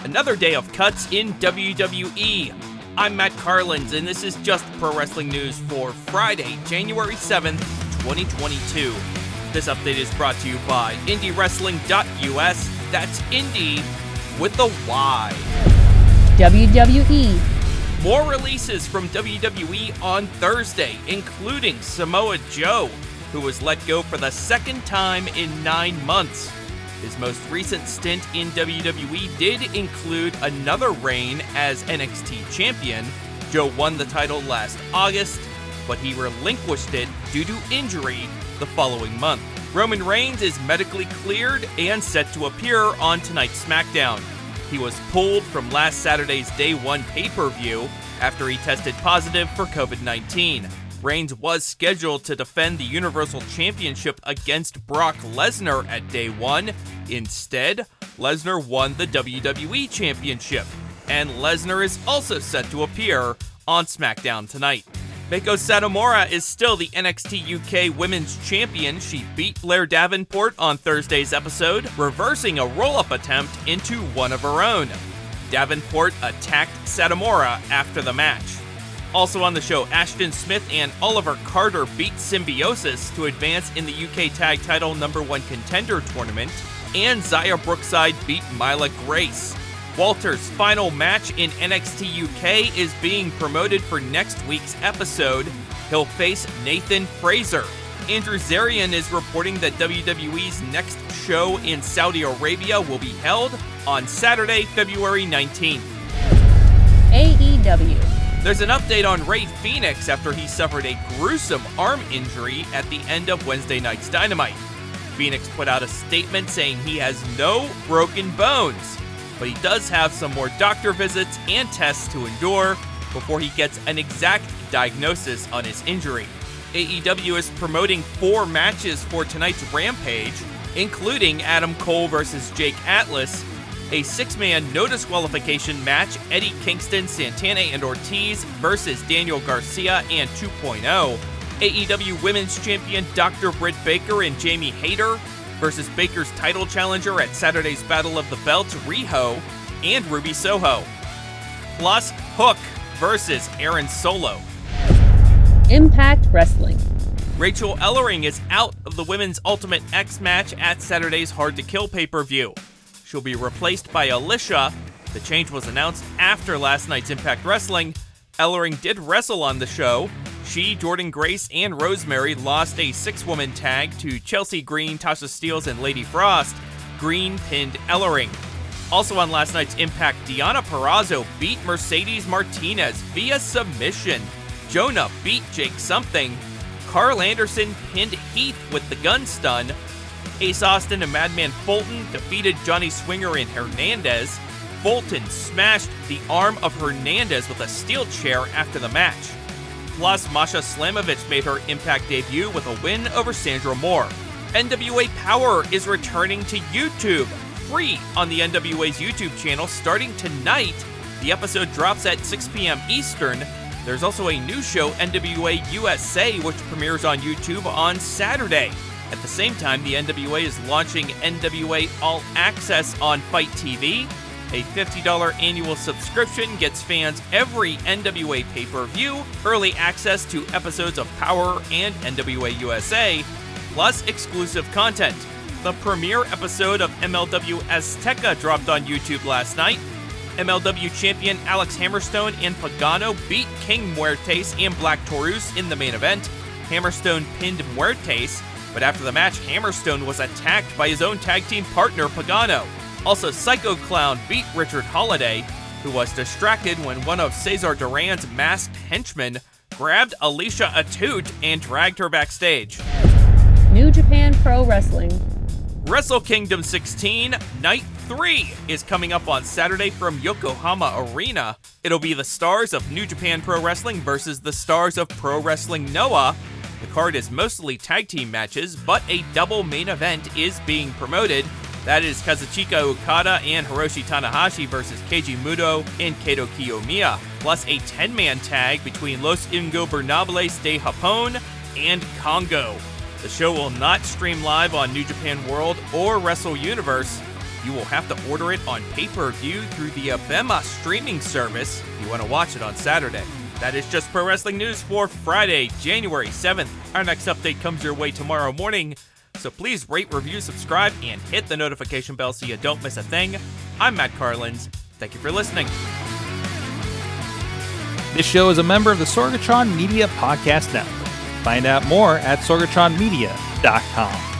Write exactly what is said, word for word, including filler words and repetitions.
Another day of cuts in W W E. I'm Matt Carlins, and this is Just Pro Wrestling News for Friday, January seventh, twenty twenty-two. This update is brought to you by Indie Wrestling dot U S. That's Indie with a Y. W W E. More releases from W W E on Thursday, including Samoa Joe, who was let go for the second time in nine months. His most recent stint in W W E did include another reign as N X T champion. Joe won the title last August, but he relinquished it due to injury the following month. Roman Reigns is medically cleared and set to appear on tonight's SmackDown. He was pulled from last Saturday's Day One pay-per-view after he tested positive for covid nineteen. Reigns was scheduled to defend the Universal Championship against Brock Lesnar at Day One. Instead, Lesnar won the W W E Championship, and Lesnar is also set to appear on SmackDown tonight. Meiko Satomura is still the N X T U K Women's Champion. She beat Blair Davenport on Thursday's episode, reversing a roll-up attempt into one of her own. Davenport attacked Satomura after the match. Also on the show, Ashton Smith and Oliver Carter beat Symbiosis to advance in the U K Tag Title number one contender tournament, and Xia Brookside beat Mila Grace. Walter's final match in N X T U K is being promoted for next week's episode. He'll face Nathan Frazer. Andrew Zarian is reporting that W W E's next show in Saudi Arabia will be held on Saturday, February nineteenth. A E W. There's an update on Rey Fenix after he suffered a gruesome arm injury at the end of Wednesday night's Dynamite. Fenix put out a statement saying he has no broken bones, but he does have some more doctor visits and tests to endure before he gets an exact diagnosis on his injury. A E W is promoting four matches for tonight's Rampage, including Adam Cole versus Jake Atlas, a six-man no disqualification match, Eddie Kingston, Santana, and Ortiz versus Daniel Garcia and two point oh, A E W Women's Champion Doctor Britt Baker and Jamie Hayter versus Baker's title challenger at Saturday's Battle of the Belts, Riho, and Ruby Soho. Plus, Hook versus Aaron Solo. Impact Wrestling. Rachel Ellering is out of the Women's Ultimate X match at Saturday's Hard to Kill pay-per-view. She'll be replaced by Alicia. The change was announced after last night's Impact Wrestling. Ellering did wrestle on the show. She, Jordan Grace, and Rosemary lost a six-woman tag to Chelsea Green, Tasha Steelz, and Lady Frost. Green pinned Ellering. Also on last night's Impact, Deonna Purrazzo beat Mercedes Martinez via submission. Jonah beat Jake Something. Carl Anderson pinned Heath with the gun stun. Ace Austin and Madman Fulton defeated Johnny Swinger and Hernandez. Fulton smashed the arm of Hernandez with a steel chair after the match. Plus, Masha Slamovich made her Impact debut with a win over Sandra Moore. N W A Power is returning to YouTube, free on the N W A's YouTube channel starting tonight. The episode drops at six p.m. Eastern. There's also a new show, N W A U S A, which premieres on YouTube on Saturday. At the same time, the N W A is launching N W A All Access on Fight T V. A fifty dollars annual subscription gets fans every N W A pay-per-view, early access to episodes of Power and N W A U S A, plus exclusive content. The premiere episode of M L W Azteca dropped on YouTube last night. M L W champion Alex Hammerstone and Pagano beat King Muertes and Black Taurus in the main event. Hammerstone pinned Muertes, but after the match, Hammerstone was attacked by his own tag team partner, Pagano. Also, Psycho Clown beat Richard Holiday, who was distracted when one of Cesar Duran's masked henchmen grabbed Alicia Atout and dragged her backstage. New Japan Pro Wrestling. Wrestle Kingdom sixteen, Night three, is coming up on Saturday from Yokohama Arena. It'll be the stars of New Japan Pro Wrestling versus the stars of Pro Wrestling Noah. The card is mostly tag team matches, but a double main event is being promoted. That is Kazuchika Okada and Hiroshi Tanahashi versus Keiji Muto and Kaito Kiyomiya, plus a ten-man tag between Los Ingobernables de Japón and Congo. The show will not stream live on New Japan World or Wrestle Universe. you will have to order it on pay-per-view through the Abema streaming service if you want to watch it on Saturday. That is just pro wrestling news for Friday, January seventh. Our next update comes your way tomorrow morning, so please rate, review, subscribe, and hit the notification bell so you don't miss a thing. I'm Matt Carlins. Thank you for listening. This show is a member of the Sorgatron Media Podcast Network. Find out more at sorgatron media dot com.